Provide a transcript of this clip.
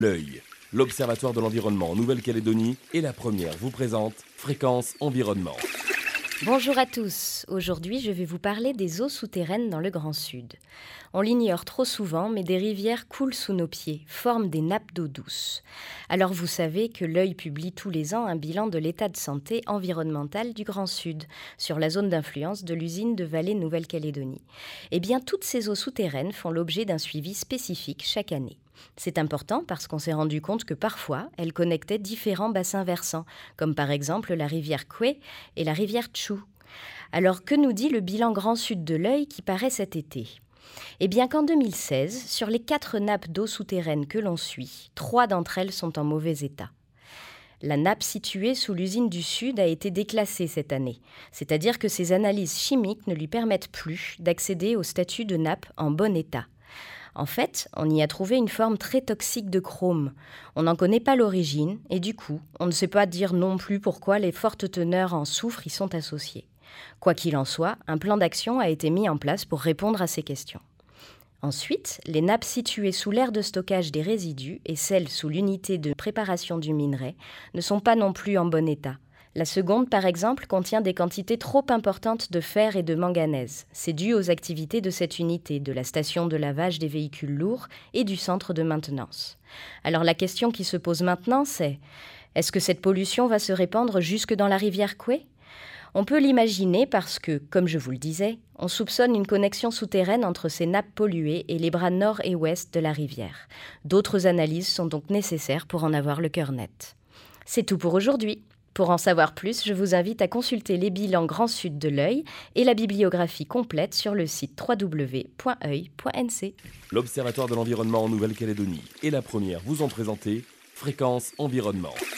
L'œil, l'Observatoire de l'environnement en Nouvelle-Calédonie et la première vous présente Fréquence Environnement. Bonjour à tous, aujourd'hui je vais vous parler des eaux souterraines dans le Grand Sud. On l'ignore trop souvent, mais des rivières coulent sous nos pieds, forment des nappes d'eau douce. Alors vous savez que l'œil publie tous les ans un bilan de l'état de santé environnementale du Grand Sud, sur la zone d'influence de l'usine de Vallée Nouvelle-Calédonie. Eh bien toutes ces eaux souterraines font l'objet d'un suivi spécifique chaque année. C'est important parce qu'on s'est rendu compte que parfois, elles connectaient différents bassins versants, comme par exemple la rivière Koué et la rivière Tchou. Alors que nous dit le bilan Grand Sud de l'œil qui paraît cet été ? Eh bien qu'en 2016, sur les 4 nappes d'eau souterraines que l'on suit, 3 d'entre elles sont en mauvais état. La nappe située sous l'usine du Sud a été déclassée cette année, c'est-à-dire que ses analyses chimiques ne lui permettent plus d'accéder au statut de nappe en bon état. En fait, on y a trouvé une forme très toxique de chrome. On n'en connaît pas l'origine et du coup, on ne sait pas dire non plus pourquoi les fortes teneurs en soufre y sont associées. Quoi qu'il en soit, un plan d'action a été mis en place pour répondre à ces questions. Ensuite, les nappes situées sous l'aire de stockage des résidus et celles sous l'unité de préparation du minerai ne sont pas non plus en bon état. La seconde, par exemple, contient des quantités trop importantes de fer et de manganèse. C'est dû aux activités de cette unité, de la station de lavage des véhicules lourds et du centre de maintenance. Alors la question qui se pose maintenant, c'est: est-ce que cette pollution va se répandre jusque dans la rivière Koué ? On peut l'imaginer parce que, comme je vous le disais, on soupçonne une connexion souterraine entre ces nappes polluées et les bras nord et ouest de la rivière. D'autres analyses sont donc nécessaires pour en avoir le cœur net. C'est tout pour aujourd'hui. Pour en savoir plus, je vous invite à consulter les bilans Grand Sud de l'œil et la bibliographie complète sur le site www.oeil.nc. L'Observatoire de l'environnement en Nouvelle-Calédonie et la première vous ont présenté Fréquence Environnement.